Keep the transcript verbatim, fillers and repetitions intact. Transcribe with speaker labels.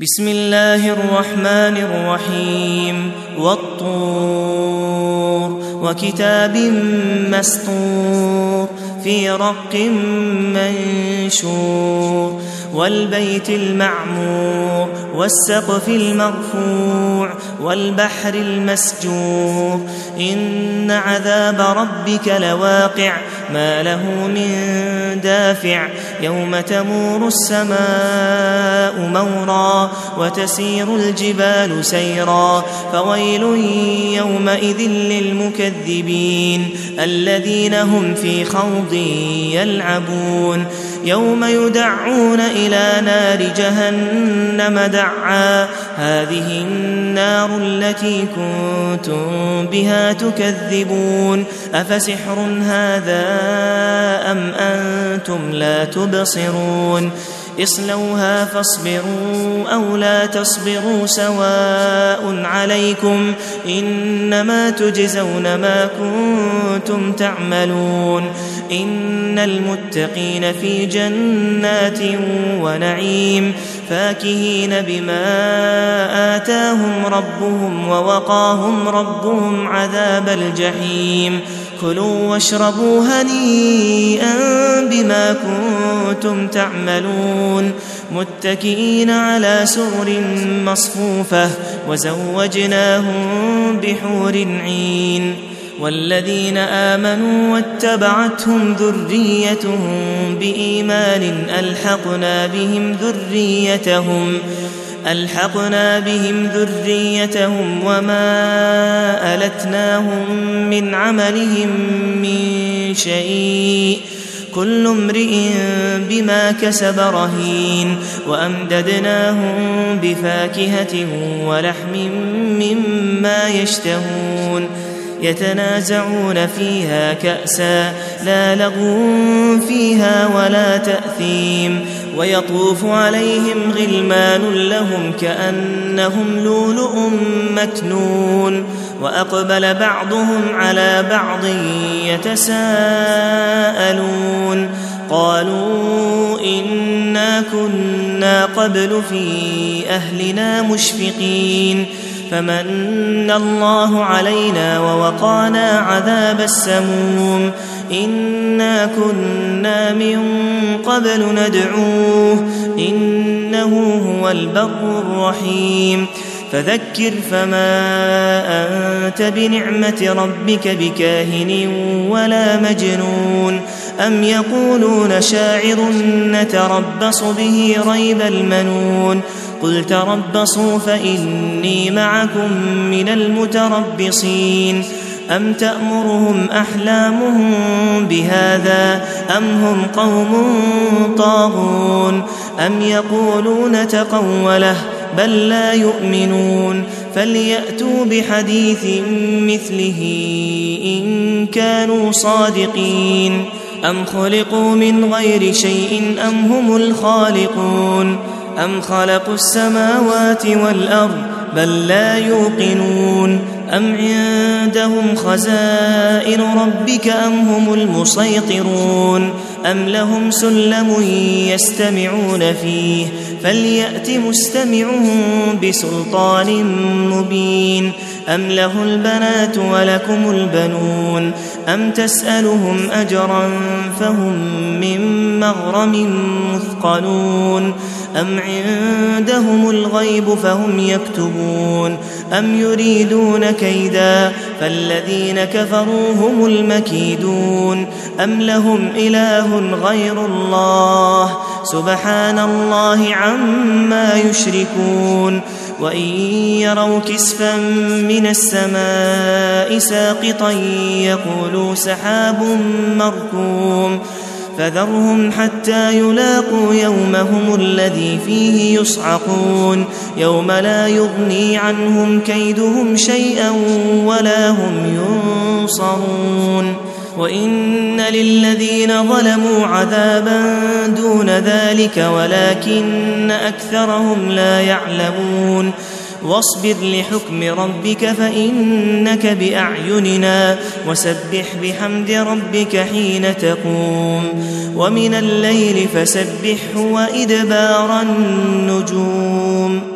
Speaker 1: بسم الله الرحمن الرحيم والطور وكتاب مسطور في رق منشور والبيت المعمور والسقف المرفوع والبحر المسجور إن عذاب ربك لواقع ما له من دافع يوم تمور السماء مورا وتسير الجبال سيرا فويل يومئذ للمكذبين الذين هم في خوض يلعبون يوم يدعون إلى نار جهنم دعا هذه النار التي كنتم بها تكذبون أفسحر هذا أم أنتم لا تبصرون اصلوها فاصبروا أو لا تصبروا سواء عليكم إنما تجزون ما كنتم تعملون إن المتقين في جنات ونعيم فاكهين بما آتاهم ربهم ووقاهم ربهم عذاب الجحيم كلوا واشربوا هنيئا بما كنتم تعملون متكئين على سرر مصفوفة وزوجناهم بحور عين والذين آمنوا واتبعتهم ذريتهم بإيمان ألحقنا بهم ذريتهم ألحقنا بهم ذريتهم وما ألتناهم من عملهم من شيء كل امرئ بما كسب رهين وأمددناهم بفاكهة ولحم مما يشتهون يتنازعون فيها كأسا لا لغو فيها ولا تأثيم ويطوف عليهم غلمان لهم كأنهم لؤلؤ مكنون وأقبل بعضهم على بعض يتساءلون قالوا إنا كنا قبل في أهلنا مشفقين فمن الله علينا ووقانا عذاب السموم إنا كنا من قبل ندعوه إنه هو البر الرحيم فذكر فما أنت بنعمة ربك بكاهن ولا مجنون أم يقولون شاعر نتربص به ريب المنون قل تربصوا فإني معكم من المتربصين أم تأمرهم أحلامهم بهذا أم هم قوم طاغون أم يقولون تقوله بل لا يؤمنون فليأتوا بحديث مثله إن كانوا صادقين أم خلقوا من غير شيء أم هم الخالقون أم خلقوا السماوات والأرض بل لا يوقنون أم عندهم خزائن ربك أم هم المسيطرون أم لهم سلم يستمعون فيه فليأت مستمعهم بسلطان مبين أم له البنات ولكم البنون أم تسألهم أجرا فهم من مغرم مثقلون أم عندهم الغيب فهم يكتبون أم يريدون كيدا فالذين كفروا هم المكيدون أم لهم إله غير الله سبحان الله عما يشركون وإن يروا كسفا من السماء ساقطا يقولوا سحاب مركوم فذرهم حتى يلاقوا يومهم الذي فيه يصعقون يوم لا يغني عنهم كيدهم شيئا ولا هم ينصرون وإن للذين ظلموا عذابا دون ذلك ولكن أكثرهم لا يعلمون واصبر لحكم ربك فإنك بأعيننا وسبح بحمد ربك حين تقوم ومن الليل فسبحه وإدبار النجوم